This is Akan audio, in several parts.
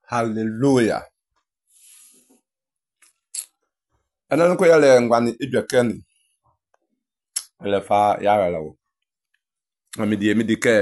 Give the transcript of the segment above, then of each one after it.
Hallelujah. Anan ko yale ngwani idwekeni. Ele fa yara lawo. Amidi ke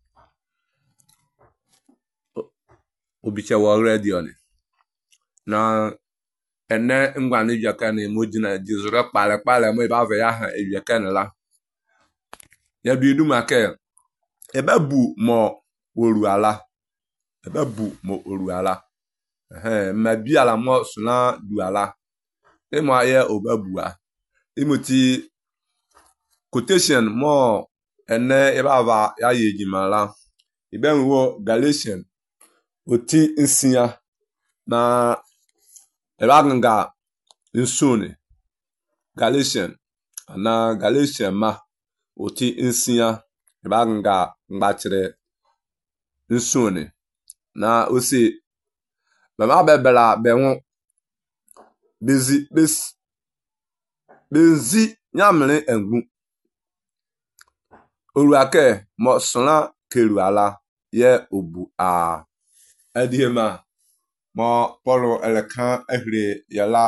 obiche wo radio ni. Na ene ngwani idwekeni mojina jizura pale mo ba ve ya ha idwekeni la. Ya bidu make ebabu mo oruala. Ebabu mo oruala. Ma bi ala mo suna duala. Emo aye obabua. Imuti quotation mo ene ebava ya yejimala. Iben wo Galatian oti nsia na ebanga nsone. Galatian ma oti nsia ebanga ngbachire nsone na osi bama bebela benwo bezi nyamle engu oruake mo sona keruala ye obu a adiema mo polo elekan ehre yala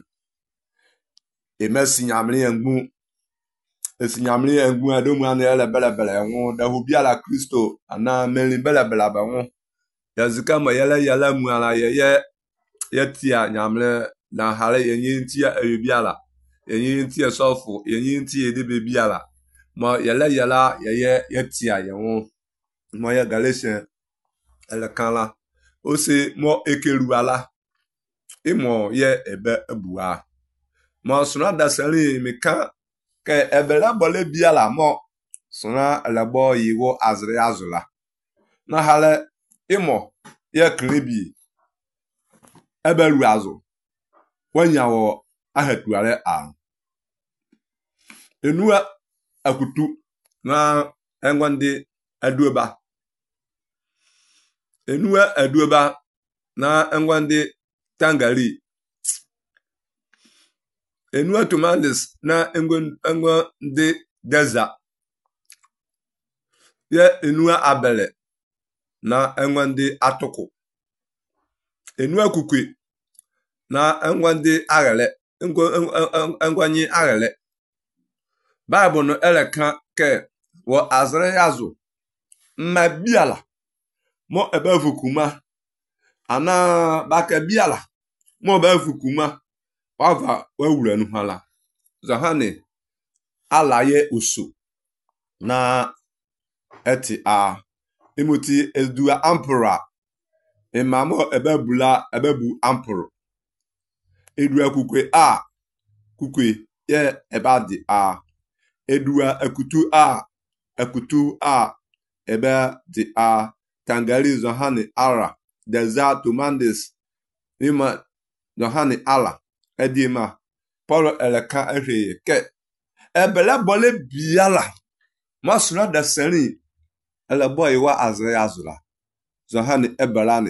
emesi nyamle engu esinyamle engu adomu ane ele belebele engu da hubiala Kristo ana meli belebele benwu yazika mo yala mu ala ye tia nyamle na hale yenyi ebiala yenyi tia sofu yenyi tia de bebiala mo yala ye tia yenwo mo ye Galatian ele kanla ose mo ekeruala imo ye ebe ebua mo suna da sali meka ke ebela bole biala mo suna elebo yiwo azri azula na hale imo ye krebi ebelu azu wanyawo ahetuale a enua akutu na engwande aduoba na engwande tangali enua tomandis na engwande deza ye enua abele na engwande atuku enua kukwe na engwande agele engwanyi agele Bible no elekan ke wo azre yazo mabiala mo ebavukuma ana baka biala mo bavukuma wava wawura nu hala zahane alaye usu na eti a imuti edua ampura imamo ebabu ampuru edua kukwe a kukwe ye ebadi a edua akutu a ebe di a tangali zohani ara deza tomandis ima zohani ala edima polo eleka ehye ke ebele bole biala masuna da seni ele boy wa azra zohani ebelani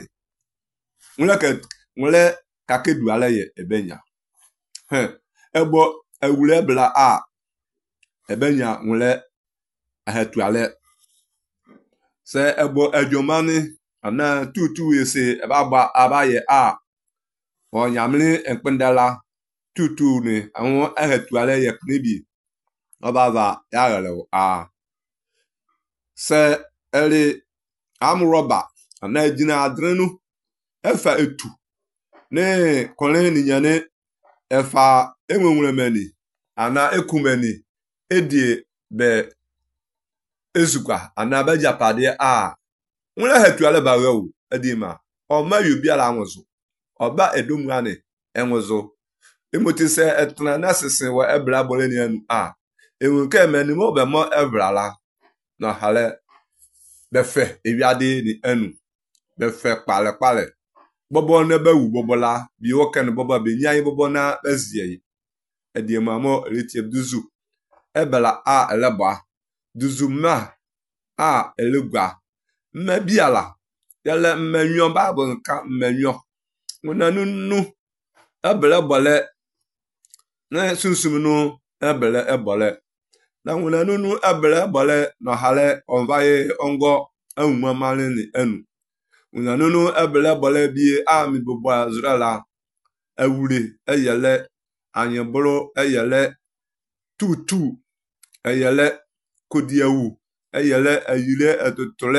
nwele kakedu ala ye ebenya ebo ewule bla a ebenya nwele ahetuale se ebo ejomani ana tutu ese ebagba abaye a onyamle enpendala tutu ni awon ahetuale ye knibi obava yarele a se ele amroba ana ejina adrenu efa etu ne kolen ni nyane efa enwenwemeni ana ekumeni edie be ezukwa ana beja pade a nwele hetuale bawo edima o ma yobi ala anwozo oba edomwane enwozo imotise etna nasese wa ebra bole ni anu a enwuke meni mo be mo ebrala na hale befe ewiade ni anu befe pale bobo na bawu bobo la bi woken bobo be nyan bobo na bezie edima mo reti duzu ebela a eleba duzu ma a elegwa mmebiala yele mmenyo bible nka mmenyo nunanu ebele bole na sunsumnu ebele ebole na nunanu ebele bole no hale onvaye ongo anwuma male ni enu unyanunu ebele bole bi ami bobo azrala ewure eyele anyebro eyele tutu eyele kodiawu eyele eyile etotole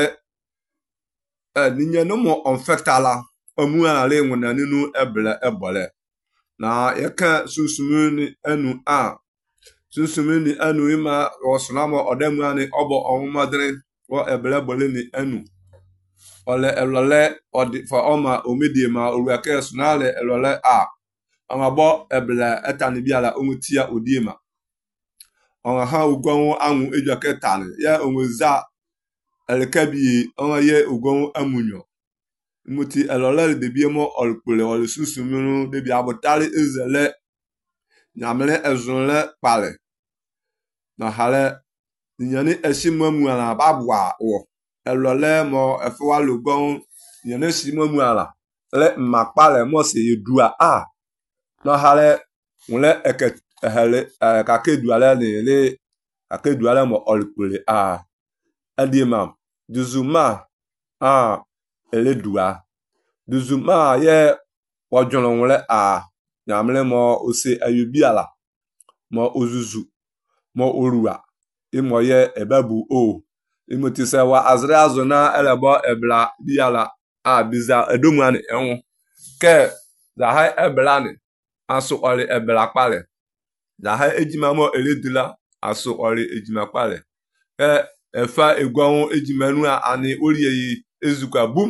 ninye no mo onfetala omuale nguna ninu ebele ebole na yeka susumuni enu a susumuni enu ima osnamo odemani obo onmadre wo ebele bole ni enu ole elole odi for oma omedie ma oruake sunale elole a amabo ebele etani biala omutia odiema on ha ugon anwu ejuake tani ya onweza elkebi on ye ugon amunyo muti elole de biemo olpole ol susumunu de bi abotali ezele nyamle ezunle pale na hale nyani esimamu ala babwa wo elole mo efwa lugon nyani esimamu ala le makpale mo se yedua a na hale mule eket hele kakeduale le kakeduale mo olpole a adima duzuma a eledua duzuma ye wajolonwle a nyamle mo ose ayubiala mo ozuzu mo orua imo ye ebabu o imotise wa azre azona elebo ebla biala a biza edomani enwo ke za ha eblani aso ori ebla pale za ha ejima mo eledula aso ori ejima pale ke efa egwon ejimanu ani oriyi ezuka bum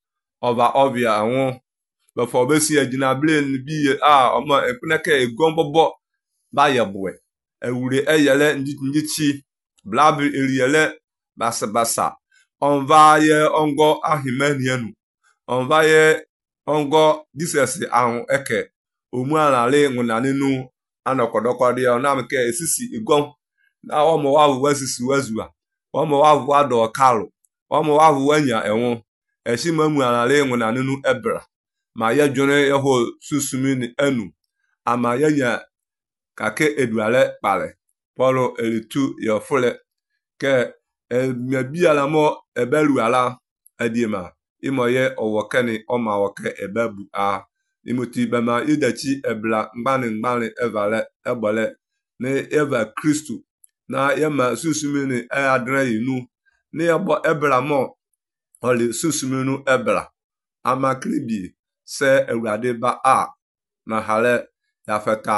ova ovia anwo before besi ejina blen bi a omo ekuneke egwon bobo ba yebwe ewure eyele njiti blab eriele basa on va ye ongo ahimenienu on va ye ongo disesi ahun eke omuala le nguna ninu anokodokodi onamke esisi egwon na omo wa wesisi wezua omo wa wado kalu omo wa wanya enwo esimamu ala le nguna ninu ebra ma ye jone yeho susumini enu ama yenya kake eduale pale polo elitu yofule ke mebiala mo ebelu ala adiema imoye owokeni oma woke ebabu a imoti bema idechi ebla ngbani evale ebole ne eva Kristo na yema susumini adre inu ne yebo ebla mo oli susuminu ebla amakribi se ewade ba a na hale yafeta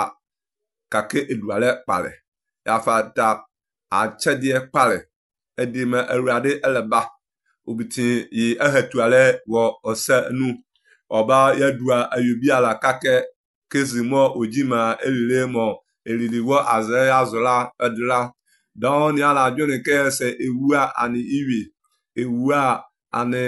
kake eduale pale yafata achedie pale edime ewade eleba obiti yi ehetuale wo osenu oba yadua ayubiala kake kezimo ojima elile mo eliliwo aze azola edla don ya la jone ke se ewua ani iwi ewua ani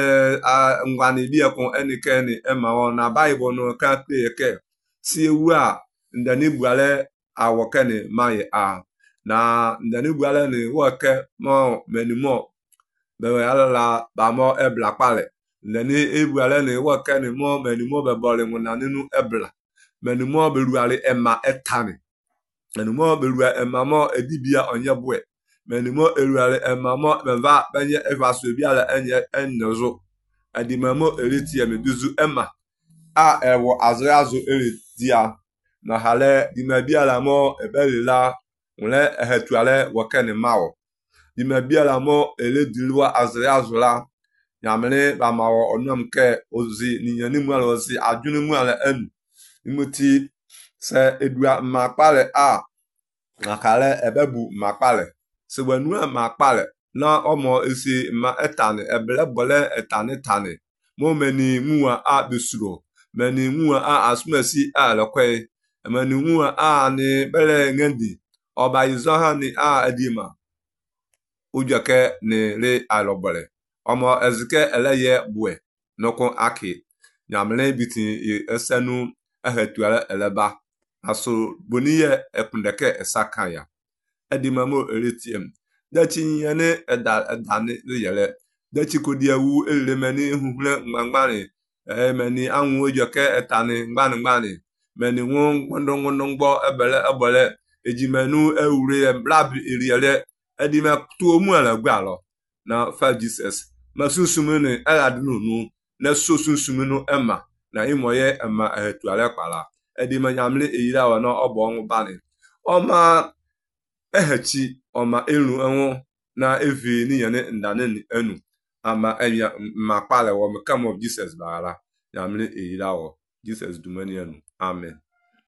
ngwani bia kon enikeni emawo na bible no ka ke si ewua ndani buale awokeni maye a na ndani buale ni woke mo menimo bewe ala ba mo ebla pale ndani ebuale ni woke ni mo menimo be bole nguna ninu ebla menimo beruale ema etani menimo berua ema mo edibia onyebwe menimo eruale ema mo beva benye evaso biala enye enyozo adimamo elitie meduzu ema a ewo azrazo elitia na hale dimabiala mo ebelila nle ehetuale wokeni mawo dimabiala mo eledilwa azrazo la nyamle ba mawo onomke ozi ninyani mu ala ozi ajunu mu ala enu imuti se edua makpale a nakale ebebu makpale se wenua makpale na omo esi ma etani ebele bole etani tani mo meni muwa a besuro meni muwa a asumesi a lokwe meni muwa a ni bele ngendi oba izoha ni a edima ujake ni le alobole omo ezike eleye bue noko aki nyamle biti esenu ehetuale eleba aso boniye ekundeke esakanya edimamo eretiem dachi yene edane yele dachi kodiawu elemeni huhle ngbangani meni anwu ejoke etani ngbani meni won ngbo ebele ejimenu ewure blab eriele edime tuomu ala gwalo na fa Jesus Masusumene eladunu nu na sosusumenu ema na imoye ema etuale kpala edi manyamle eyira wa no obongu bani oma ehechi oma elu enwo na evi ni yene ndane enu ama enya makpale wo come of Jesus bara nyamle eyira wo Jesus dumani enu amen.